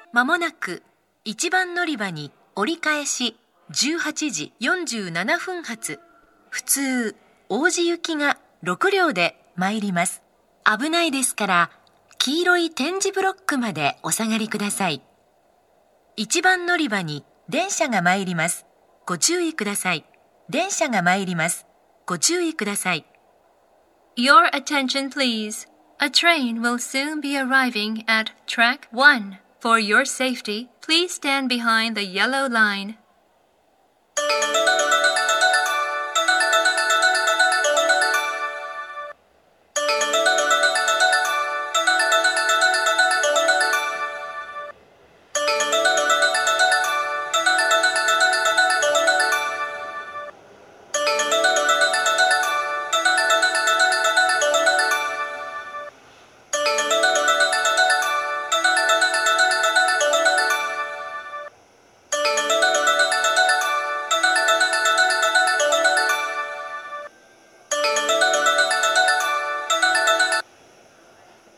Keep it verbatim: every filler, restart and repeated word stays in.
まもなくいちばん乗り場に折り返しじゅうはちじよんじゅうななふん発普通王子行きがろく両で参ります。危ないですから黄色い点字ブロックまでお下がりください。いちばん乗り場に電車が参ります。ご注意ください。電車が参ります。ご注意ください。 Your attention please. A train will soon be arriving at track one. For your safety, please stand behind the yellow line.